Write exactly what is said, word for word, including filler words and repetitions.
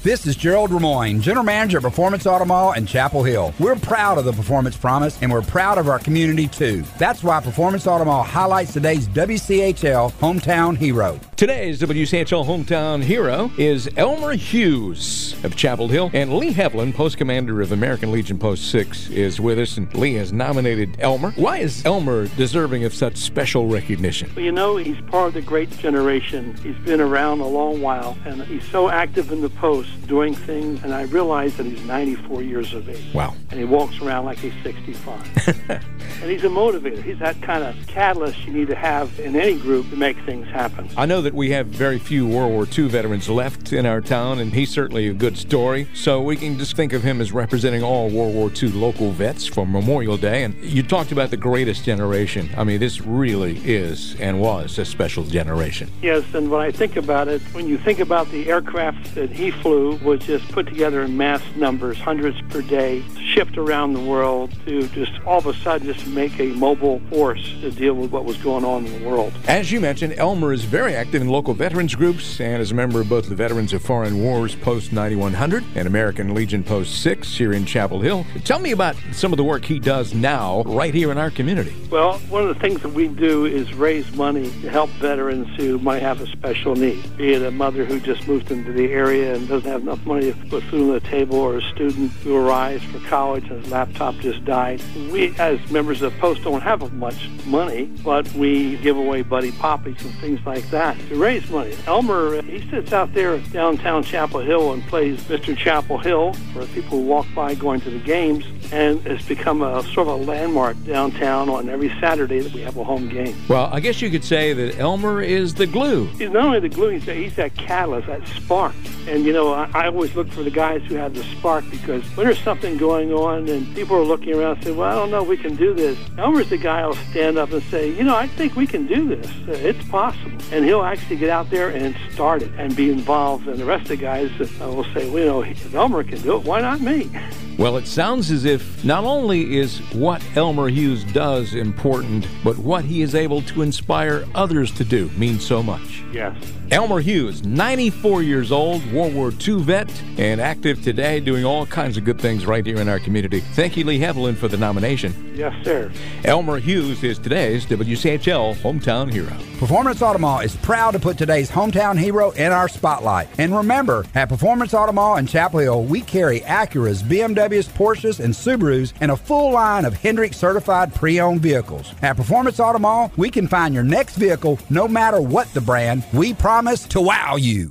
This is Gerald Ramoyne, General Manager at Performance Auto Mall in Chapel Hill. We're proud of the Performance Promise, and we're proud of our community, too. That's why Performance Auto Mall highlights today's W C H L Hometown Hero. Today's W C H L Hometown Hero is Elmer Hughes of Chapel Hill, and Lee Hevlin, Post Commander of American Legion Post six, is with us, and Lee has nominated Elmer. Why is Elmer deserving of such special recognition? Well, you know, he's part of the great generation. He's been around a long while, and he's so active in the post doing things, and I realize that he's ninety-four years of age. Wow. And he walks around like he's sixty-five. And he's a motivator. He's that kind of catalyst you need to have in any group to make things happen. I know that we have very few World War Two veterans left in our town, and he's certainly a good story. So we can just think of him as representing all World War Two local vets for Memorial Day. And you talked about the greatest generation. I mean, this really is and was a special generation. Yes, and when I think about it, when you think about the aircraft that he flew, was just put together in mass numbers, hundreds per day, shipped around the world to just all of a sudden just make a mobile force to deal with what was going on in the world. As you mentioned, Elmer is very active in local veterans groups and is a member of both the Veterans of Foreign Wars Post ninety-one hundred and American Legion Post six here in Chapel Hill. Tell me about some of the work he does now right here in our community. Well, one of the things that we do is raise money to help veterans who might have a special need, be it a mother who just moved into the area and doesn't have enough money to put food on the table, or a student who arrives for college and his laptop just died. We, as members of Post, don't have much money, but we give away Buddy Poppies and things like that to raise money. Elmer, he sits out there at downtown Chapel Hill and plays Mister Chapel Hill for people who walk by going to the games, and it's become a sort of a landmark downtown on every Saturday that we have a home game. Well, I guess you could say that Elmer is the glue. He's not only the glue, he's that, he's that catalyst, that spark. And, you know, I, I always look for the guys who have the spark, because when there's something going on and people are looking around and say, well, I don't know if we can do this, Elmer's the guy who'll stand up and say, you know, I think we can do this. It's possible. And he'll actually get out there and start it and be involved. And the rest of the guys uh, will say, well, you know, if Elmer can do it, why not me? Well, it sounds as if not only is what Elmer Hughes does important, but what he is able to inspire others to do means so much. Yes. Elmer Hughes, ninety-four years old, World War Two vet, and active today, doing all kinds of good things right here in our community. Thank you, Lee Hevlin, for the nomination. Yes, sir. Elmer Hughes is today's W C H L Hometown Hero. Performance Auto Mall is proud to put today's hometown hero in our spotlight. And remember, at Performance Auto Mall in Chapel Hill, we carry Acuras, B M Ws, Porsches, and Subarus, and a full line of Hendrick certified pre-owned vehicles. At Performance Auto Mall, we can find your next vehicle no matter what the brand. We promise to wow you.